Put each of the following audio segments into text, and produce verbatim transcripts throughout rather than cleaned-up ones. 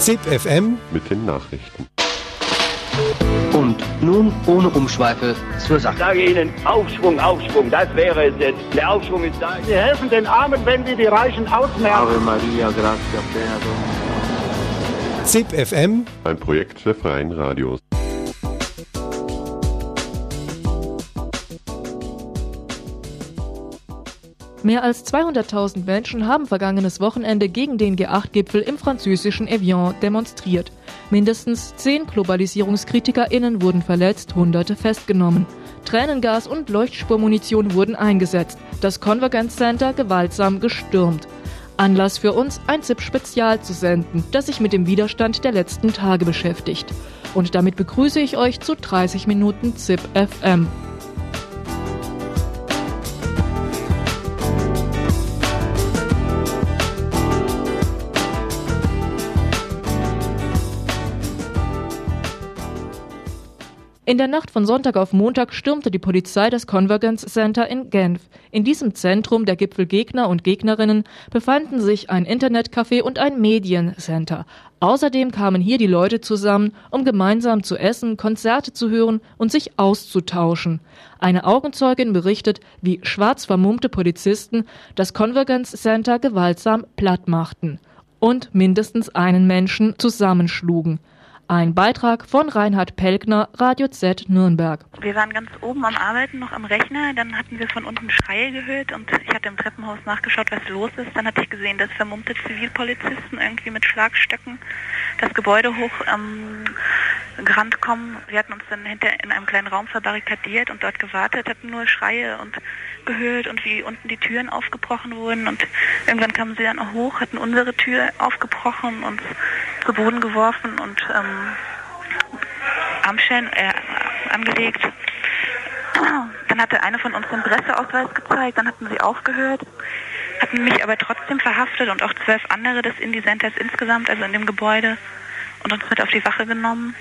Z I P F M mit den Nachrichten. Und nun ohne Umschweife zur Sache. Ich sage Ihnen, Aufschwung, Aufschwung, das wäre es jetzt. Der Aufschwung ist da. Wir helfen den Armen, wenn wir die Reichen ausmerzen. Ave Maria, gratia plena Dominus. Z I P F M, Ein Projekt der Freien Radios. Mehr als zweihunderttausend Menschen haben vergangenes Wochenende gegen den G acht Gipfel im französischen Evian demonstriert. Mindestens zehn GlobalisierungskritikerInnen wurden verletzt, Hunderte festgenommen. Tränengas und Leuchtspurmunition wurden eingesetzt, das Convergence Center gewaltsam gestürmt. Anlass für uns, ein Z I P-Spezial zu senden, das sich mit dem Widerstand der letzten Tage beschäftigt. Und damit begrüße ich euch zu dreißig Minuten Z I P F M. In der Nacht von Sonntag auf Montag stürmte die Polizei das Convergence Center in Genf. In diesem Zentrum der Gipfelgegner und Gegnerinnen befanden sich ein Internetcafé und ein Mediencenter. Außerdem kamen hier die Leute zusammen, um gemeinsam zu essen, Konzerte zu hören und sich auszutauschen. Eine Augenzeugin berichtet, wie schwarz vermummte Polizisten das Convergence Center gewaltsam plattmachten und mindestens einen Menschen zusammenschlugen. Ein Beitrag von Reinhard Pelkner, Radio Z Nürnberg. Wir waren ganz oben am Arbeiten, noch am Rechner. Dann hatten wir von unten Schreie gehört und ich hatte im Treppenhaus nachgeschaut, was los ist. Dann hatte ich gesehen, dass vermummte Zivilpolizisten irgendwie mit Schlagstöcken das Gebäude hoch ähm, gerannt kommen. Wir hatten uns dann hinter in einem kleinen Raum verbarrikadiert und dort gewartet, hatten nur Schreie und gehört und wie unten die Türen aufgebrochen wurden. Und irgendwann kamen sie dann auch hoch, hatten unsere Tür aufgebrochen und zu Boden geworfen und ähm, Armschellen äh, angelegt. Dann hatte eine von uns den Presseausweis gezeigt, dann hatten sie aufgehört, hatten mich aber trotzdem verhaftet und auch zwölf andere des Indie-Centers insgesamt, also in dem Gebäude, und uns mit auf die Wache genommen.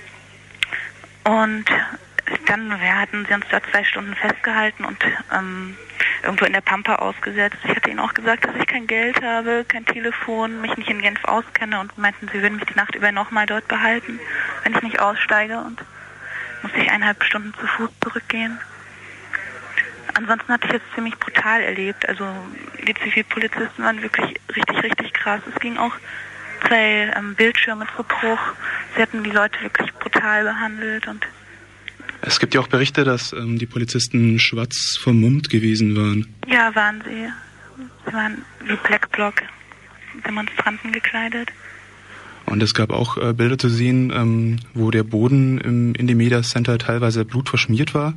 Und dann ja, hatten sie uns dort zwei Stunden festgehalten und ähm, irgendwo in der Pampa ausgesetzt. Ich hatte ihnen auch gesagt, dass ich kein Geld habe, kein Telefon, mich nicht in Genf auskenne und meinten, sie würden mich die Nacht über nochmal dort behalten, wenn ich nicht aussteige, und musste ich eineinhalb Stunden zu Fuß zurückgehen. Ansonsten hatte ich es ziemlich brutal erlebt. Also die Zivilpolizisten waren wirklich richtig, richtig krass. Es ging auch zwei ähm, Bildschirme zu Bruch. Sie hatten die Leute wirklich brutal behandelt. Und es gibt ja auch Berichte, dass ähm, die Polizisten schwarz vermummt gewesen waren. Ja, waren sie. Sie waren wie Black Bloc Demonstranten gekleidet. Und es gab auch äh, Bilder zu sehen, ähm, wo der Boden im Indie-Media Center teilweise blutverschmiert war.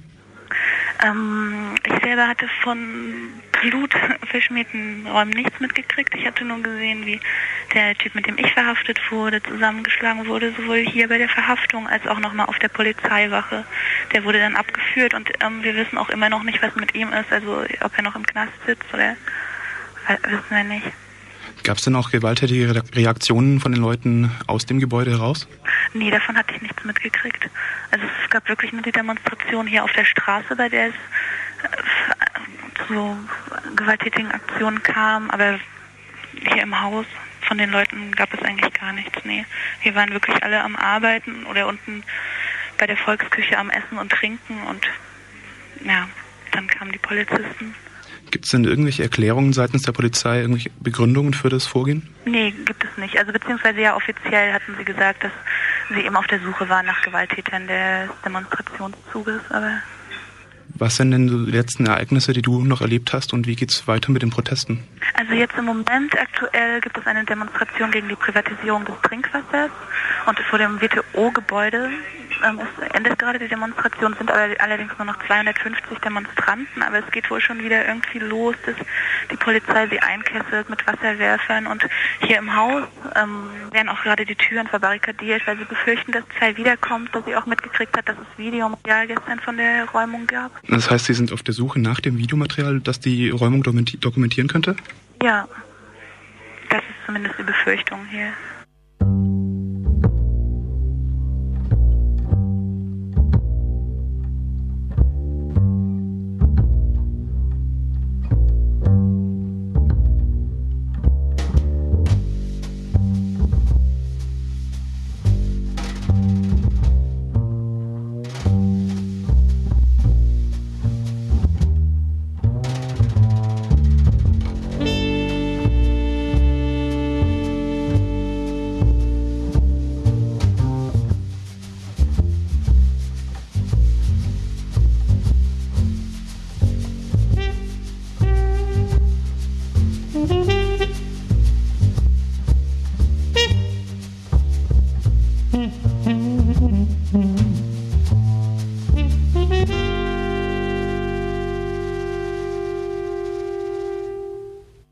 Ähm, ich selber hatte von blutverschmierten Räumen nichts mitgekriegt. Ich hatte nur gesehen, wie der Typ, mit dem ich verhaftet wurde, zusammengeschlagen wurde, sowohl hier bei der Verhaftung als auch nochmal auf der Polizeiwache. Der wurde dann abgeführt und ähm, wir wissen auch immer noch nicht, was mit ihm ist, also ob er noch im Knast sitzt oder wissen wir nicht. Gab es denn auch gewalttätige Reaktionen von den Leuten aus dem Gebäude heraus? Nee, davon hatte ich nichts mitgekriegt. Also es gab wirklich nur die Demonstration hier auf der Straße, bei der es äh, zu gewalttätigen Aktionen kam, aber hier im Haus von den Leuten gab es eigentlich gar nichts. Nee, wir waren wirklich alle am Arbeiten oder unten bei der Volksküche am Essen und Trinken und ja, dann kamen die Polizisten. Gibt es denn irgendwelche Erklärungen seitens der Polizei, irgendwelche Begründungen für das Vorgehen? Nee, gibt es nicht. Also beziehungsweise ja offiziell hatten sie gesagt, dass sie eben auf der Suche waren nach Gewalttätern des Demonstrationszuges, aber... Was sind denn die letzten Ereignisse, die du noch erlebt hast, und wie geht's weiter mit den Protesten? Also jetzt im Moment aktuell gibt es eine Demonstration gegen die Privatisierung des Trinkwassers und vor dem W T O-Gebäude ähm, es endet gerade die Demonstration, sind aber allerdings nur noch zweihundertfünfzig Demonstranten, aber es geht wohl schon wieder irgendwie los, dass die Polizei sie einkesselt mit Wasserwerfern, und hier im Haus ähm, werden auch gerade die Türen verbarrikadiert, weil sie befürchten, dass Zwei wiederkommt, dass sie auch mitgekriegt hat, dass es Videomaterial gestern von der Räumung gab. Das heißt, Sie sind auf der Suche nach dem Videomaterial, das die Räumung dokumentieren könnte? Ja, das ist zumindest die Befürchtung hier.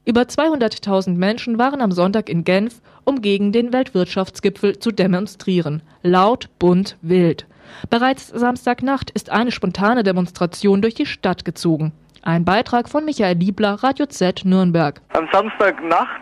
Über zweihunderttausend Menschen waren am Sonntag in Genf, um gegen den Weltwirtschaftsgipfel zu demonstrieren. Laut, bunt, wild. Bereits Samstagnacht ist eine spontane Demonstration durch die Stadt gezogen. Ein Beitrag von Michael Liebler, Radio Z Nürnberg. Am Samstagnacht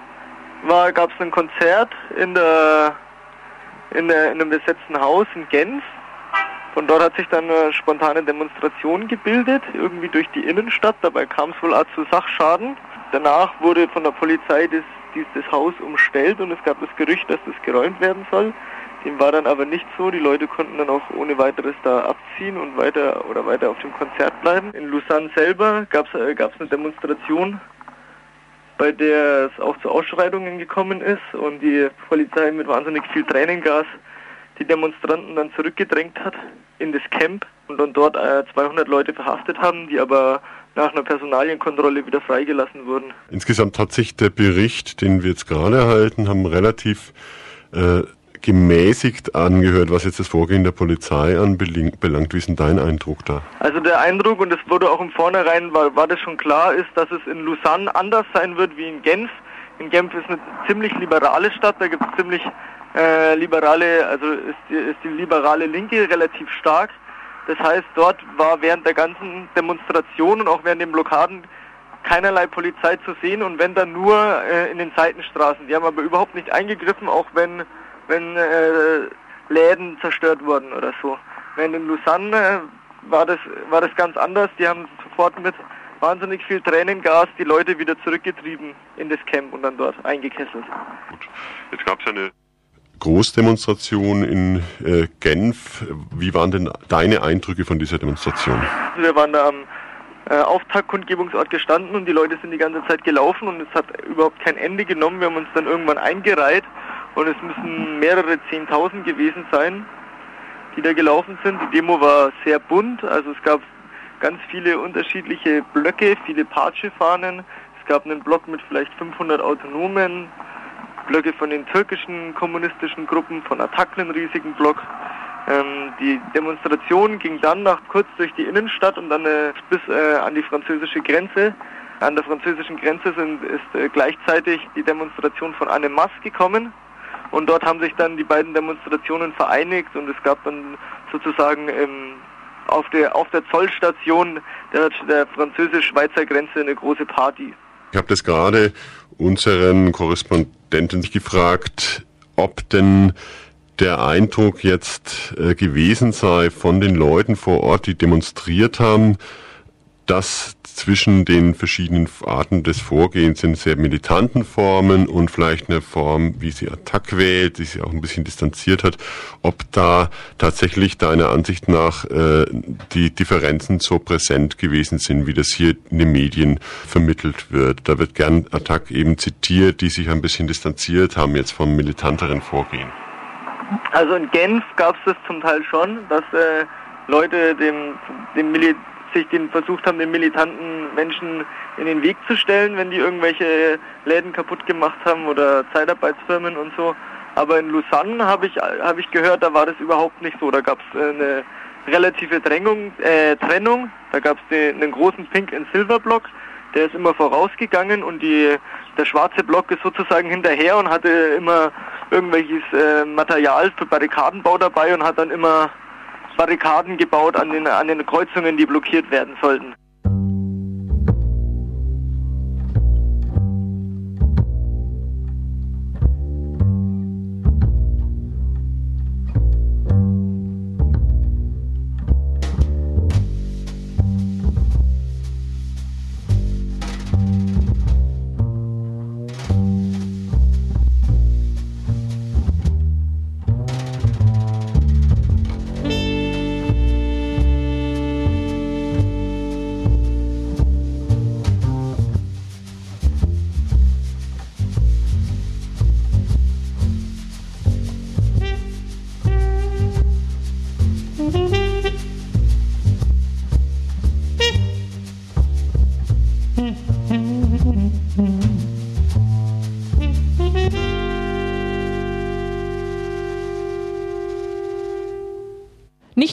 gab es ein Konzert in, der, in, der, in einem besetzten Haus in Genf. Von dort hat sich dann eine spontane Demonstration gebildet, irgendwie durch die Innenstadt. Dabei kam es wohl auch zu Sachschaden. Danach wurde von der Polizei das, dieses Haus umstellt und es gab das Gerücht, dass das geräumt werden soll. Dem war dann aber nicht so. Die Leute konnten dann auch ohne weiteres da abziehen und weiter oder weiter auf dem Konzert bleiben. In Lausanne selber gab es äh, gab's eine Demonstration, bei der es auch zu Ausschreitungen gekommen ist und die Polizei mit wahnsinnig viel Tränengas die Demonstranten dann zurückgedrängt hat in das Camp und dann dort äh, zweihundert Leute verhaftet haben, die aber nach einer Personalienkontrolle wieder freigelassen wurden. Insgesamt hat sich der Bericht, den wir jetzt gerade erhalten haben, relativ äh, gemäßigt angehört, was jetzt das Vorgehen der Polizei anbelangt. Wie ist denn dein Eindruck da? Also der Eindruck, und es wurde auch im Vornherein, war, war das schon klar, ist, dass es in Lausanne anders sein wird wie in Genf. In Genf ist eine ziemlich liberale Stadt, da gibt es ziemlich äh, liberale, also ist die, ist die liberale Linke relativ stark. Das heißt, dort war während der ganzen Demonstration und auch während den Blockaden keinerlei Polizei zu sehen und wenn dann nur äh, in den Seitenstraßen. Die haben aber überhaupt nicht eingegriffen, auch wenn, wenn äh, Läden zerstört wurden oder so. Während in Lausanne äh, war das, war das ganz anders. Die haben sofort mit wahnsinnig viel Tränengas die Leute wieder zurückgetrieben in das Camp und dann dort eingekesselt. Gut, jetzt gab es ja eine Großdemonstration in äh, Genf. Wie waren denn deine Eindrücke von dieser Demonstration? Wir waren da am äh, Auftaktkundgebungsort gestanden und die Leute sind die ganze Zeit gelaufen und es hat überhaupt kein Ende genommen. Wir haben uns dann irgendwann eingereiht und es müssen mehrere Zehntausend gewesen sein, die da gelaufen sind. Die Demo war sehr bunt, also es gab ganz viele unterschiedliche Blöcke, viele Patsche-Fahnen. Es gab einen Block mit vielleicht fünfhundert Autonomen, Blöcke von den türkischen kommunistischen Gruppen, von Attac einen riesigen Block. Ähm, die Demonstration ging dann nach kurz durch die Innenstadt und dann äh, bis äh, an die französische Grenze. An der französischen Grenze sind, ist äh, gleichzeitig die Demonstration von Annemasse gekommen und dort haben sich dann die beiden Demonstrationen vereinigt und es gab dann sozusagen ähm, auf der auf der Zollstation der, der französisch-Schweizer Grenze eine große Party. Ich habe das gerade unseren Korrespondenten gefragt, ob denn der Eindruck jetzt äh, gewesen sei von den Leuten vor Ort, die demonstriert haben, dass zwischen den verschiedenen Arten des Vorgehens in sehr militanten Formen und vielleicht eine Form, wie sie Attac wählt, die sie auch ein bisschen distanziert hat, ob da tatsächlich deiner Ansicht nach äh, die Differenzen so präsent gewesen sind, wie das hier in den Medien vermittelt wird. Da wird gern Attac eben zitiert, die sich ein bisschen distanziert haben jetzt vom militanteren Vorgehen. Also in Genf gab es das zum Teil schon, dass äh, Leute dem, dem Mil- sich den versucht haben, den militanten Menschen in den Weg zu stellen, wenn die irgendwelche Läden kaputt gemacht haben oder Zeitarbeitsfirmen und so. Aber in Lausanne habe ich habe ich gehört, da war das überhaupt nicht so. Da gab es äh, eine relative Drängung, äh, Trennung. Da gab es einen großen Pink and Silver Block, der ist immer vorausgegangen und die der schwarze Block ist sozusagen hinterher und hatte immer irgendwelches äh, Material für Barrikadenbau dabei und hat dann immer Barrikaden gebaut an den, an den Kreuzungen, die blockiert werden sollten.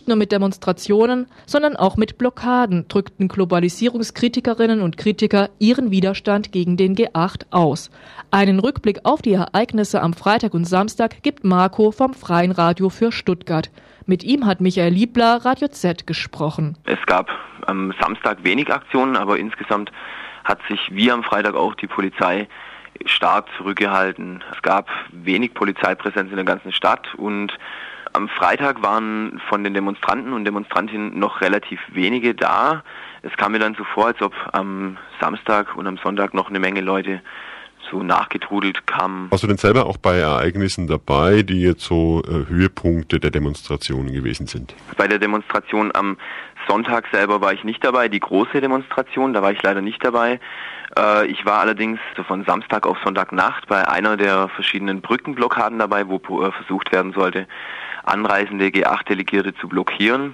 nur mit Demonstrationen, sondern auch mit Blockaden drückten Globalisierungskritikerinnen und Kritiker ihren Widerstand gegen den G acht aus. Einen Rückblick auf die Ereignisse am Freitag und Samstag gibt Marco vom Freien Radio für Stuttgart. Mit ihm hat Michael Liebler, Radio Z, gesprochen. Es gab am Samstag wenig Aktionen, aber insgesamt hat sich wie am Freitag auch die Polizei stark zurückgehalten. Es gab wenig Polizeipräsenz in der ganzen Stadt und am Freitag waren von den Demonstranten und Demonstrantinnen noch relativ wenige da. Es kam mir dann so vor, als ob am Samstag und am Sonntag noch eine Menge Leute so nachgetrudelt kamen. Warst du denn selber auch bei Ereignissen dabei, die jetzt so äh, Höhepunkte der Demonstrationen gewesen sind? Bei der Demonstration am Sonntag selber war ich nicht dabei, die große Demonstration, da war ich leider nicht dabei. Äh, ich war allerdings so von Samstag auf Sonntagnacht bei einer der verschiedenen Brückenblockaden dabei, wo äh, versucht werden sollte, anreisende G acht Delegierte zu blockieren.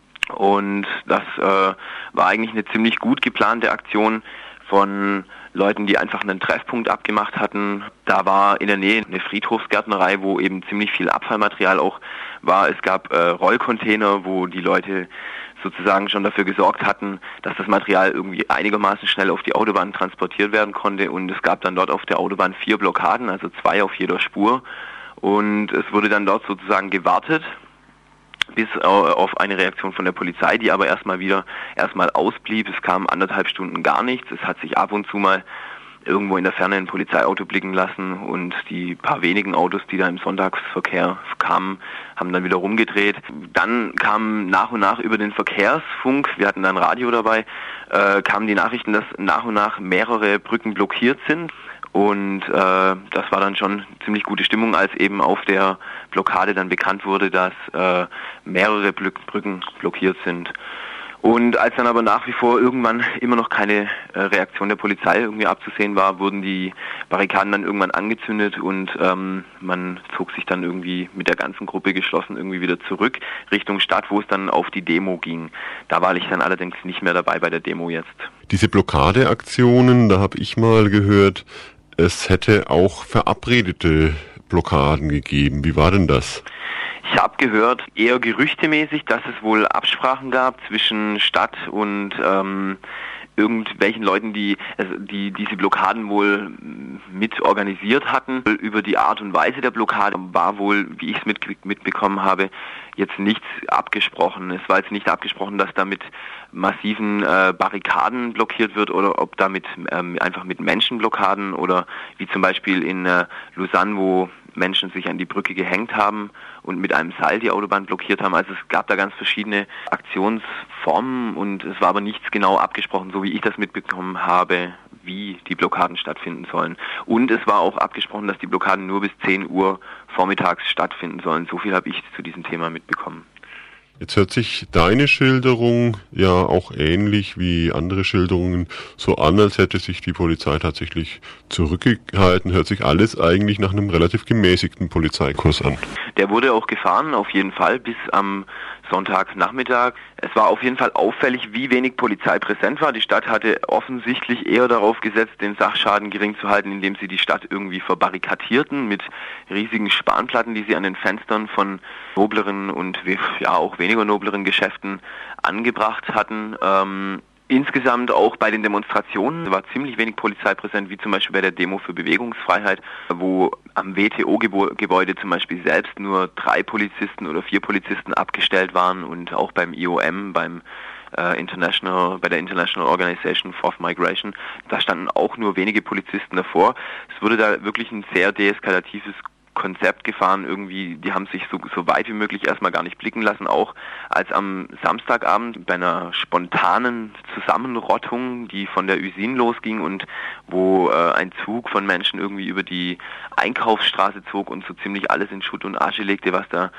Und das äh, war eigentlich eine ziemlich gut geplante Aktion von Leuten, die einfach einen Treffpunkt abgemacht hatten. Da war in der Nähe eine Friedhofsgärtnerei, wo eben ziemlich viel Abfallmaterial auch war. Es gab äh, Rollcontainer, wo die Leute sozusagen schon dafür gesorgt hatten, dass das Material irgendwie einigermaßen schnell auf die Autobahn transportiert werden konnte. Und es gab dann dort auf der Autobahn vier Blockaden, also zwei auf jeder Spur. Und es wurde dann dort sozusagen gewartet bis auf eine Reaktion von der Polizei, die aber erstmal wieder erstmal ausblieb. Es kam anderthalb Stunden gar nichts. Es hat sich ab und zu mal irgendwo in der Ferne ein Polizeiauto blicken lassen und die paar wenigen Autos, die da im Sonntagsverkehr kamen, haben dann wieder rumgedreht. Dann kam nach und nach über den Verkehrsfunk, wir hatten dann Radio dabei, äh, kamen die Nachrichten, dass nach und nach mehrere Brücken blockiert sind. Und äh, das war dann schon ziemlich gute Stimmung, als eben auf der Blockade dann bekannt wurde, dass äh, mehrere Brücken blockiert sind. Und als dann aber nach wie vor irgendwann immer noch keine äh, Reaktion der Polizei irgendwie abzusehen war, wurden die Barrikaden dann irgendwann angezündet und ähm, man zog sich dann irgendwie mit der ganzen Gruppe geschlossen irgendwie wieder zurück Richtung Stadt, wo es dann auf die Demo ging. Da war ich dann allerdings nicht mehr dabei bei der Demo jetzt. Diese Blockadeaktionen, da habe ich mal gehört, es hätte auch verabredete Blockaden gegeben. Wie war denn das? Ich habe gehört, eher gerüchtemäßig, dass es wohl Absprachen gab zwischen Stadt und ähm, irgendwelchen Leuten, die, also die diese Blockaden wohl mit organisiert hatten. Über die Art und Weise der Blockade war wohl, wie ich es mit, mitbekommen habe, jetzt nichts abgesprochen. Es war jetzt nicht abgesprochen, dass da mit massiven äh, Barrikaden blockiert wird oder ob damit ähm, einfach mit Menschenblockaden oder wie zum Beispiel in äh, Lausanne, wo Menschen sich an die Brücke gehängt haben und mit einem Seil die Autobahn blockiert haben. Also es gab da ganz verschiedene Aktionsformen und es war aber nichts genau abgesprochen, so wie ich das mitbekommen habe, wie die Blockaden stattfinden sollen. Und es war auch abgesprochen, dass die Blockaden nur bis zehn Uhr vormittags stattfinden sollen. So viel habe ich zu diesem Thema mitbekommen. Jetzt hört sich deine Schilderung ja auch ähnlich wie andere Schilderungen so an, als hätte sich die Polizei tatsächlich zurückgehalten. Hört sich alles eigentlich nach einem relativ gemäßigten Polizeikurs an. Der wurde auch gefahren, auf jeden Fall, bis am Sonntagnachmittag. Es war auf jeden Fall auffällig, wie wenig Polizei präsent war. Die Stadt hatte offensichtlich eher darauf gesetzt, den Sachschaden gering zu halten, indem sie die Stadt irgendwie verbarrikadierten mit riesigen Spanplatten, die sie an den Fenstern von nobleren und ja auch weniger nobleren Geschäften angebracht hatten. Ähm, Insgesamt auch bei den Demonstrationen war ziemlich wenig Polizei präsent, wie zum Beispiel bei der Demo für Bewegungsfreiheit, wo am W T O-Gebäude zum Beispiel selbst nur drei Polizisten oder vier Polizisten abgestellt waren und auch beim I O M, beim äh, International, bei der International Organization for Migration, da standen auch nur wenige Polizisten davor. Es wurde da wirklich ein sehr deeskalatives Konzept gefahren, irgendwie, die haben sich so, so weit wie möglich erstmal gar nicht blicken lassen, auch als am Samstagabend bei einer spontanen Zusammenrottung, die von der Usin losging und wo äh, ein Zug von Menschen irgendwie über die Einkaufsstraße zog und so ziemlich alles in Schutt und Asche legte, was da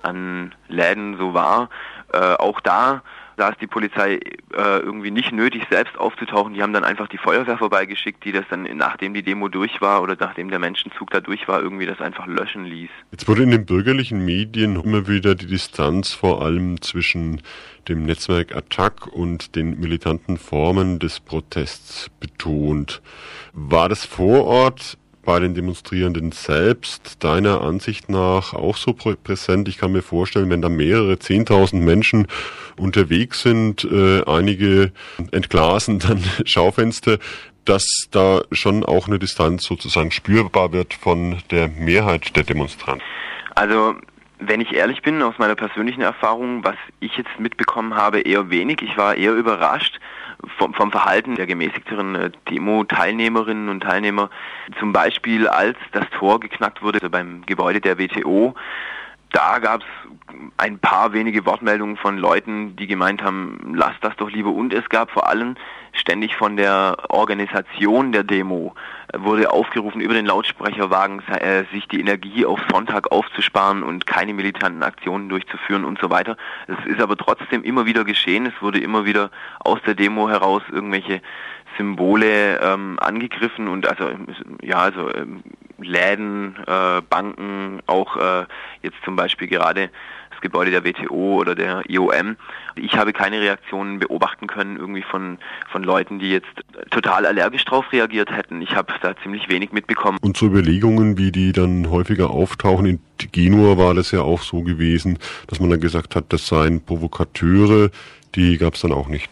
an Läden so war. Äh, auch da Da ist die Polizei äh, irgendwie nicht nötig, selbst aufzutauchen. Die haben dann einfach die Feuerwehr vorbeigeschickt, die das dann, nachdem die Demo durch war oder nachdem der Menschenzug da durch war, irgendwie das einfach löschen ließ. Jetzt wurde in den bürgerlichen Medien immer wieder die Distanz vor allem zwischen dem Netzwerk Attac und den militanten Formen des Protests betont. War das vor Ort bei den Demonstrierenden selbst deiner Ansicht nach auch so prä- präsent? Ich kann mir vorstellen, wenn da mehrere zehntausend Menschen unterwegs sind, äh, einige entglasen dann Schaufenster, dass da schon auch eine Distanz sozusagen spürbar wird von der Mehrheit der Demonstranten. Also, wenn ich ehrlich bin, aus meiner persönlichen Erfahrung, was ich jetzt mitbekommen habe, eher wenig. Ich war eher überrascht vom, vom Verhalten der gemäßigteren äh, Demo-Teilnehmerinnen und Teilnehmer. Zum Beispiel, als das Tor geknackt wurde, also beim Gebäude der W T O, da gab es ein paar wenige Wortmeldungen von Leuten, die gemeint haben, lasst das doch lieber. Und es gab vor allem ständig von der Organisation der Demo, wurde aufgerufen, über den Lautsprecherwagen äh, sich die Energie auf Sonntag aufzusparen und keine militanten Aktionen durchzuführen und so weiter. Es ist aber trotzdem immer wieder geschehen. Es wurde immer wieder aus der Demo heraus irgendwelche Symbole ähm, angegriffen und also ja also ähm, Läden, äh, Banken, auch äh, jetzt zum Beispiel gerade das Gebäude der W T O oder der I O M. Ich habe keine Reaktionen beobachten können irgendwie von von Leuten, die jetzt total allergisch drauf reagiert hätten. Ich habe da ziemlich wenig mitbekommen. Und so Überlegungen, wie die dann häufiger auftauchen, in Genua war das ja auch so gewesen, dass man dann gesagt hat, das seien Provokateure, die gab es dann auch nicht.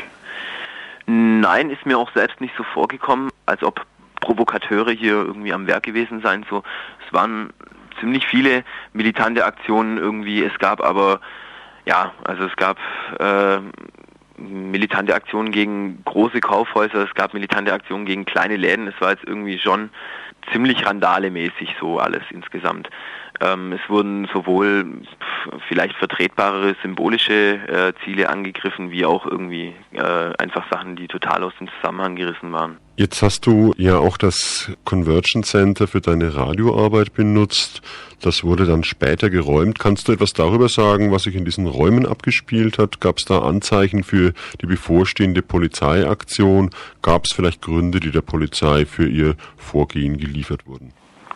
Nein, ist mir auch selbst nicht so vorgekommen, als ob Provokateure hier irgendwie am Werk gewesen seien. So, es waren ziemlich viele militante Aktionen irgendwie. Es gab aber, ja, also es gab äh, militante Aktionen gegen große Kaufhäuser, es gab militante Aktionen gegen kleine Läden. Es war jetzt irgendwie schon ziemlich randalemäßig so alles insgesamt. Ähm, es wurden sowohl vielleicht vertretbarere symbolische äh, Ziele angegriffen, wie auch irgendwie äh, einfach Sachen, die total aus dem Zusammenhang gerissen waren. Jetzt hast du ja auch das Convergence Center für deine Radioarbeit benutzt. Das wurde dann später geräumt. Kannst du etwas darüber sagen, was sich in diesen Räumen abgespielt hat? Gab es da Anzeichen für die bevorstehende Polizeiaktion? Gab es vielleicht Gründe, die der Polizei für ihr Vorgehen geliefert wurden?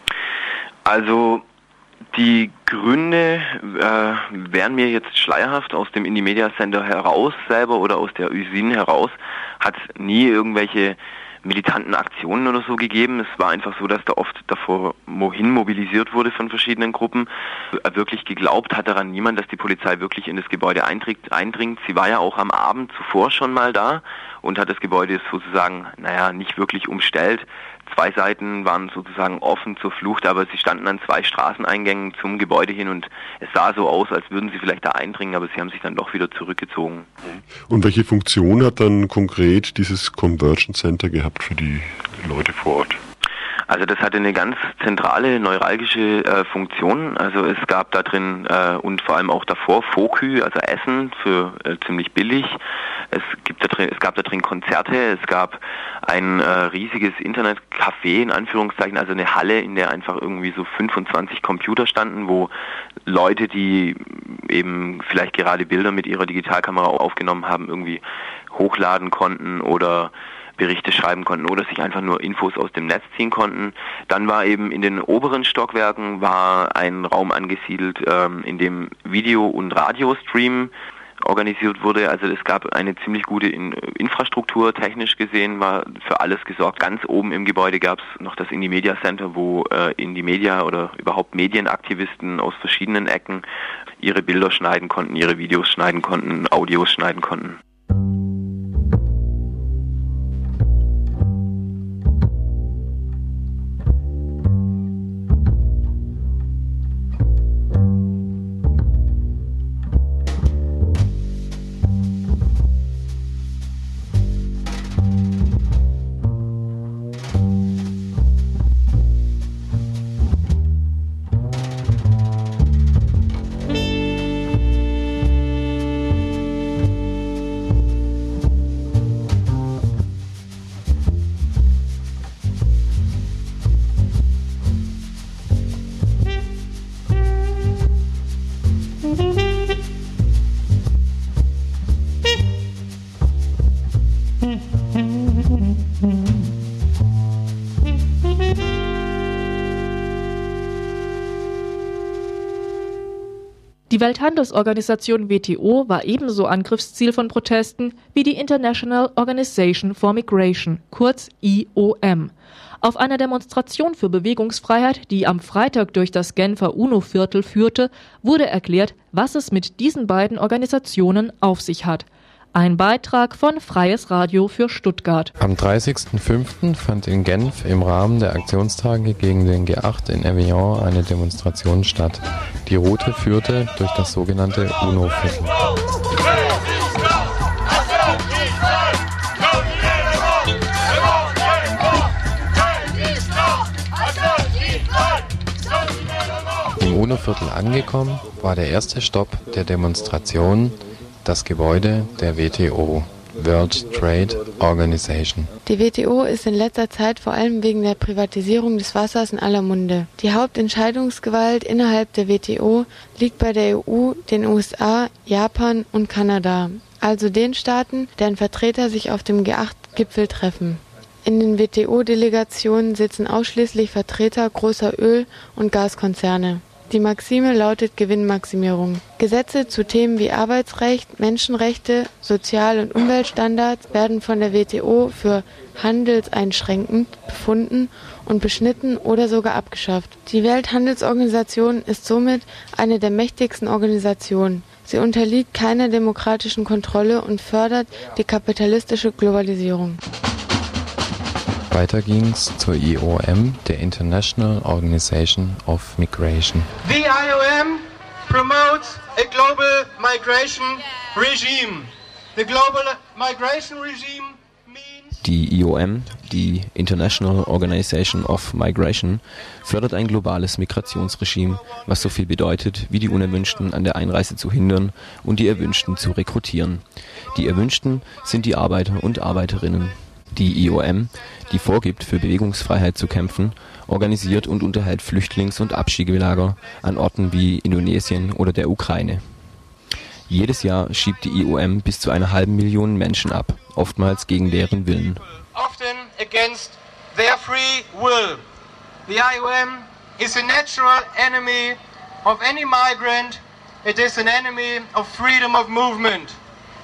Also die Gründe äh, wären mir jetzt schleierhaft. Aus dem Indie Media Center heraus selber oder aus der Ü S I N heraus hat nie irgendwelche militanten Aktionen oder so gegeben. Es war einfach so, dass da oft davor hin mobilisiert wurde von verschiedenen Gruppen. Wirklich geglaubt hat daran niemand, dass die Polizei wirklich in das Gebäude eindringt. eindringt. Sie war ja auch am Abend zuvor schon mal da und hat das Gebäude sozusagen, naja, nicht wirklich umstellt. Zwei Seiten waren sozusagen offen zur Flucht, aber sie standen an zwei Straßeneingängen zum Gebäude hin und es sah so aus, als würden sie vielleicht da eindringen, aber sie haben sich dann doch wieder zurückgezogen. Und welche Funktion hat dann konkret dieses Convergence Center gehabt für die Leute vor Ort? Also das hatte eine ganz zentrale, neuralgische äh, Funktion. Also es gab da drin äh, und vor allem auch davor Fokü, also Essen für äh, ziemlich billig. Es gibt da drin, es gab da drin Konzerte, es gab ein äh, riesiges Internetcafé, in Anführungszeichen, also eine Halle, in der einfach irgendwie so fünfundzwanzig Computer standen, wo Leute, die eben vielleicht gerade Bilder mit ihrer Digitalkamera aufgenommen haben, irgendwie hochladen konnten oder Berichte schreiben konnten oder sich einfach nur Infos aus dem Netz ziehen konnten. Dann war eben in den oberen Stockwerken war ein Raum angesiedelt, ähm, in dem Video- und Radiostream organisiert wurde. Also es gab eine ziemlich gute in Infrastruktur, technisch gesehen war für alles gesorgt. Ganz oben im Gebäude gab es noch das Indie Media Center, wo äh, Indie Media oder überhaupt Medienaktivisten aus verschiedenen Ecken ihre Bilder schneiden konnten, ihre Videos schneiden konnten, Audios schneiden konnten. Die Welthandelsorganisation W T O war ebenso Angriffsziel von Protesten wie die International Organization for Migration, kurz I O M. Auf einer Demonstration für Bewegungsfreiheit, die am Freitag durch das Genfer UNO-Viertel führte, wurde erklärt, was es mit diesen beiden Organisationen auf sich hat. Ein Beitrag von Freies Radio für Stuttgart. Am dreißigsten fünften fand in Genf im Rahmen der Aktionstage gegen den G acht in Evian eine Demonstration statt. Die Route führte durch das sogenannte UNO-Viertel. Im UNO-Viertel angekommen, war der erste Stopp der Demonstration das Gebäude der W T O, World Trade Organization. Die W T O ist in letzter Zeit vor allem wegen der Privatisierung des Wassers in aller Munde. Die Hauptentscheidungsgewalt innerhalb der W T O liegt bei der E U, den U S A, Japan und Kanada, also den Staaten, deren Vertreter sich auf dem G acht Gipfel treffen. In den W T O-Delegationen sitzen ausschließlich Vertreter großer Öl- und Gaskonzerne. Die Maxime lautet Gewinnmaximierung. Gesetze zu Themen wie Arbeitsrecht, Menschenrechte, Sozial- und Umweltstandards werden von der W T O für handelseinschränkend befunden und beschnitten oder sogar abgeschafft. Die Welthandelsorganisation ist somit eine der mächtigsten Organisationen. Sie unterliegt keiner demokratischen Kontrolle und fördert die kapitalistische Globalisierung. Weiter ging's zur I O M, der International Organization of Migration. The I O M promotes a global migration regime. The global migration regime means Die I O M, die International Organization of Migration, fördert ein globales Migrationsregime, was so viel bedeutet, wie die Unerwünschten an der Einreise zu hindern und die Erwünschten zu rekrutieren. Die Erwünschten sind die Arbeiter und Arbeiterinnen. Die I O M, die vorgibt, für Bewegungsfreiheit zu kämpfen, organisiert und unterhält Flüchtlings- und Abschiebelager an Orten wie Indonesien oder der Ukraine. Jedes Jahr schiebt die I O M bis zu einer halben Million Menschen ab, oftmals gegen deren Willen. often against their free will. The I O M is a natural enemy of any migrant. It is an enemy of freedom of movement.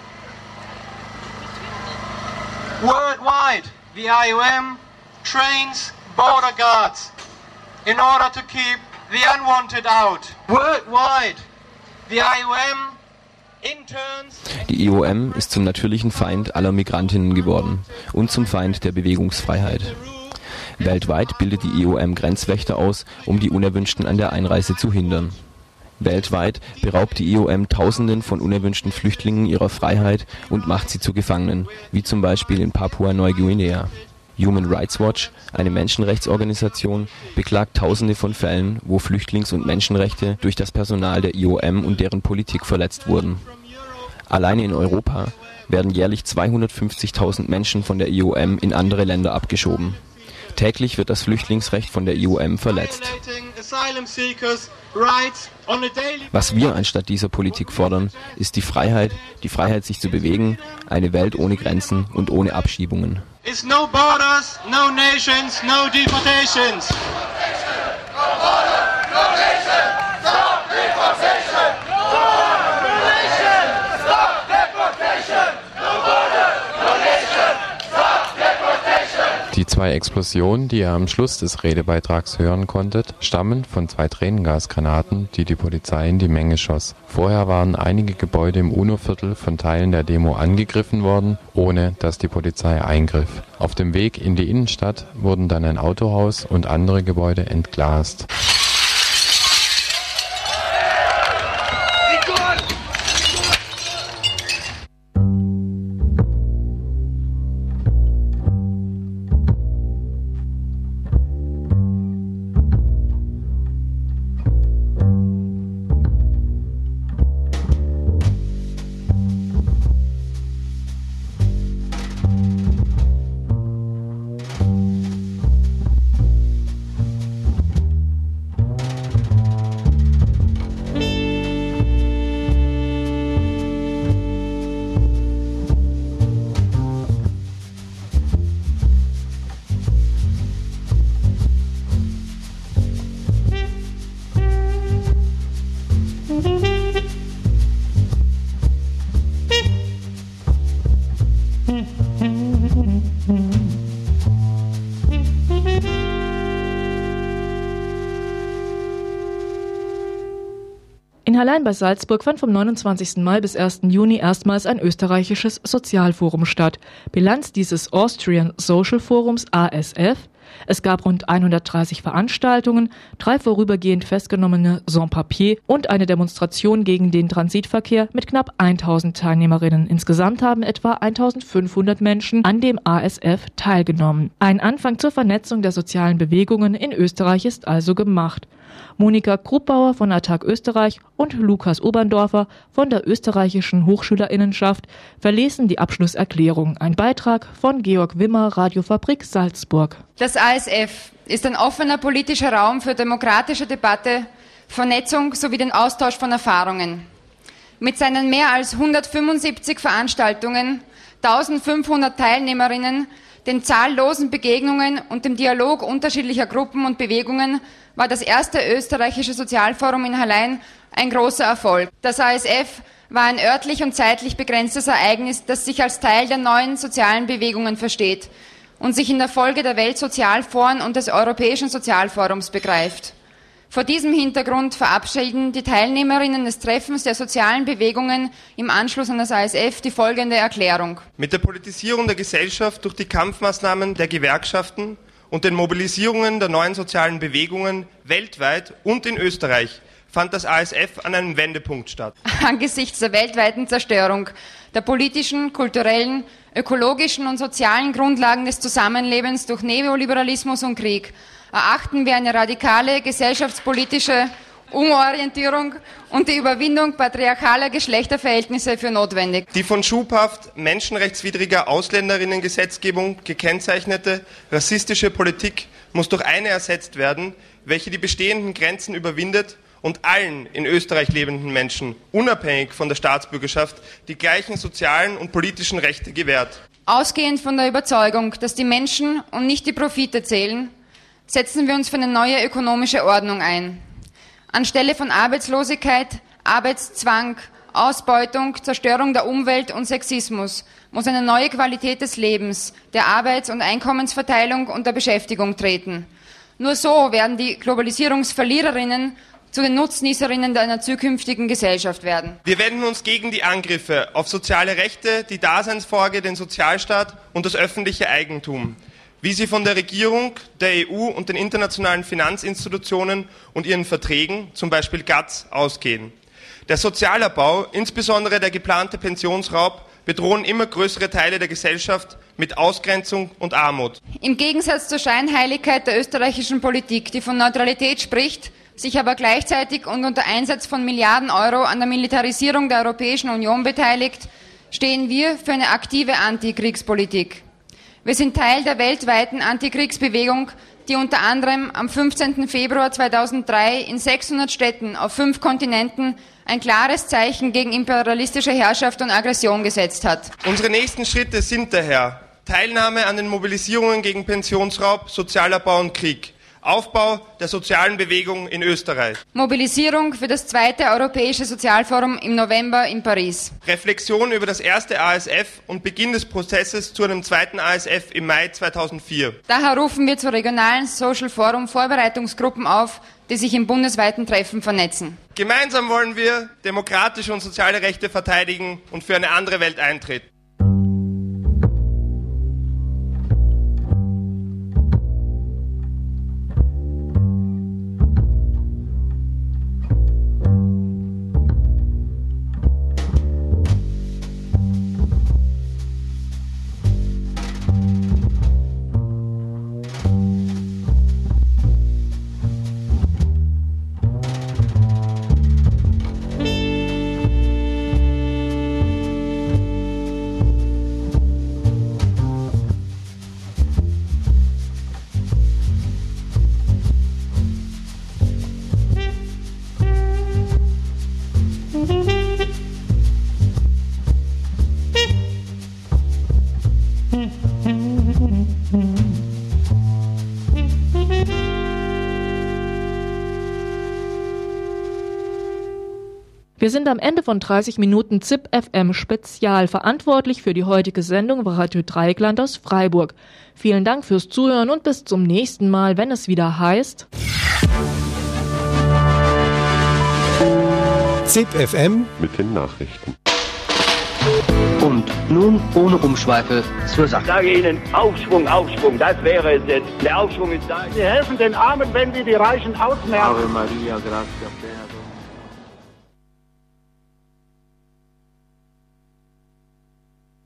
Worldwide, the I O M trains border guards in order to keep the unwanted out. Worldwide, the I O M interns... Die I O M ist zum natürlichen Feind aller Migrantinnen geworden und zum Feind der Bewegungsfreiheit. Weltweit bildet die I O M Grenzwächter aus, um die Unerwünschten an der Einreise zu hindern. Weltweit beraubt die I O M Tausenden von unerwünschten Flüchtlingen ihrer Freiheit und macht sie zu Gefangenen, wie zum Beispiel in Papua-Neuguinea. Human Rights Watch, eine Menschenrechtsorganisation, beklagt Tausende von Fällen, wo Flüchtlings- und Menschenrechte durch das Personal der I O M und deren Politik verletzt wurden. Alleine in Europa werden jährlich zweihundertfünfzigtausend Menschen von der I O M in andere Länder abgeschoben. Täglich wird das Flüchtlingsrecht von der I O M verletzt. Was wir anstatt dieser Politik fordern, ist die Freiheit, die Freiheit sich zu bewegen, eine Welt ohne Grenzen und ohne Abschiebungen. It's no borders, no nations, no deportations. Die zwei Explosionen, die ihr am Schluss des Redebeitrags hören konntet, stammen von zwei Tränengasgranaten, die die Polizei in die Menge schoss. Vorher waren einige Gebäude im UNO-Viertel von Teilen der Demo angegriffen worden, ohne dass die Polizei eingriff. Auf dem Weg in die Innenstadt wurden dann ein Autohaus und andere Gebäude entglast. In Hallein bei Salzburg fand vom neunundzwanzigsten Mai bis ersten Juni erstmals ein österreichisches Sozialforum statt. Bilanz dieses Austrian Social Forums A S F: Es gab rund hundertdreißig Veranstaltungen, drei vorübergehend festgenommene Sans-Papiers und eine Demonstration gegen den Transitverkehr mit knapp tausend Teilnehmerinnen. Insgesamt haben etwa eintausendfünfhundert Menschen an dem A S F teilgenommen. Ein Anfang zur Vernetzung der sozialen Bewegungen in Österreich ist also gemacht. Monika Gruppbauer von Attac Österreich und Lukas Oberndorfer von der österreichischen Hochschülerinnenschaft verlesen die Abschlusserklärung. Ein Beitrag von Georg Wimmer, Radiofabrik Salzburg. Das A S F ist ein offener politischer Raum für demokratische Debatte, Vernetzung sowie den Austausch von Erfahrungen. Mit seinen mehr als hundertfünfundsiebzig Veranstaltungen, eintausendfünfhundert Teilnehmerinnen, den zahllosen Begegnungen und dem Dialog unterschiedlicher Gruppen und Bewegungen war das erste österreichische Sozialforum in Hallein ein großer Erfolg. Das A S F war ein örtlich und zeitlich begrenztes Ereignis, das sich als Teil der neuen sozialen Bewegungen versteht und sich in der Folge der Weltsozialforen und des Europäischen Sozialforums begreift. Vor diesem Hintergrund verabschieden die Teilnehmerinnen des Treffens der sozialen Bewegungen im Anschluss an das A S F die folgende Erklärung. Mit der Politisierung der Gesellschaft durch die Kampfmaßnahmen der Gewerkschaften und den Mobilisierungen der neuen sozialen Bewegungen weltweit und in Österreich fand das A S F an einem Wendepunkt statt. Angesichts der weltweiten Zerstörung der politischen, kulturellen, ökologischen und sozialen Grundlagen des Zusammenlebens durch Neoliberalismus und Krieg erachten wir eine radikale gesellschaftspolitische Umorientierung und die Überwindung patriarchaler Geschlechterverhältnisse für notwendig. Die von schubhaft menschenrechtswidriger Ausländerinnengesetzgebung gekennzeichnete rassistische Politik muss durch eine ersetzt werden, welche die bestehenden Grenzen überwindet und allen in Österreich lebenden Menschen, unabhängig von der Staatsbürgerschaft, die gleichen sozialen und politischen Rechte gewährt. Ausgehend von der Überzeugung, dass die Menschen und nicht die Profite zählen, setzen wir uns für eine neue ökonomische Ordnung ein. Anstelle von Arbeitslosigkeit, Arbeitszwang, Ausbeutung, Zerstörung der Umwelt und Sexismus muss eine neue Qualität des Lebens, der Arbeits- und Einkommensverteilung und der Beschäftigung treten. Nur so werden die Globalisierungsverliererinnen zu den Nutznießerinnen einer zukünftigen Gesellschaft werden. Wir wenden uns gegen die Angriffe auf soziale Rechte, die Daseinsvorsorge, den Sozialstaat und das öffentliche Eigentum, wie sie von der Regierung, der E U und den internationalen Finanzinstitutionen und ihren Verträgen, zum Beispiel G A T S, ausgehen. Der Sozialabbau, insbesondere der geplante Pensionsraub, bedrohen immer größere Teile der Gesellschaft mit Ausgrenzung und Armut. Im Gegensatz zur Scheinheiligkeit der österreichischen Politik, die von Neutralität spricht, sich aber gleichzeitig und unter Einsatz von Milliarden Euro an der Militarisierung der Europäischen Union beteiligt, stehen wir für eine aktive Antikriegspolitik. Wir sind Teil der weltweiten Antikriegsbewegung, die unter anderem am fünfzehnten Februar zweitausenddrei in sechshundert Städten auf fünf Kontinenten ein klares Zeichen gegen imperialistische Herrschaft und Aggression gesetzt hat. Unsere nächsten Schritte sind daher Teilnahme an den Mobilisierungen gegen Pensionsraub, Sozialabbau und Krieg, Aufbau der sozialen Bewegung in Österreich. Mobilisierung für das zweite Europäische Sozialforum im November in Paris. Reflexion über das erste A S F und Beginn des Prozesses zu einem zweiten A S F im Mai zweitausendvier. Daher rufen wir zu regionalen Social Forum Vorbereitungsgruppen auf, die sich im bundesweiten Treffen vernetzen. Gemeinsam wollen wir demokratische und soziale Rechte verteidigen und für eine andere Welt eintreten. Wir sind am Ende von dreißig Minuten Z I P F M Spezial. Verantwortlich für die heutige Sendung war Radio Dreieckland aus Freiburg. Vielen Dank fürs Zuhören und bis zum nächsten Mal, wenn es wieder heißt ZIP F M mit den Nachrichten. Und nun ohne Umschweife zur Sache. Ich sage Ihnen, Aufschwung, Aufschwung, das wäre es jetzt. Der Aufschwung ist da. Sie helfen den Armen, wenn Sie die Reichen ausmerzen. Ave Maria, gratia plena.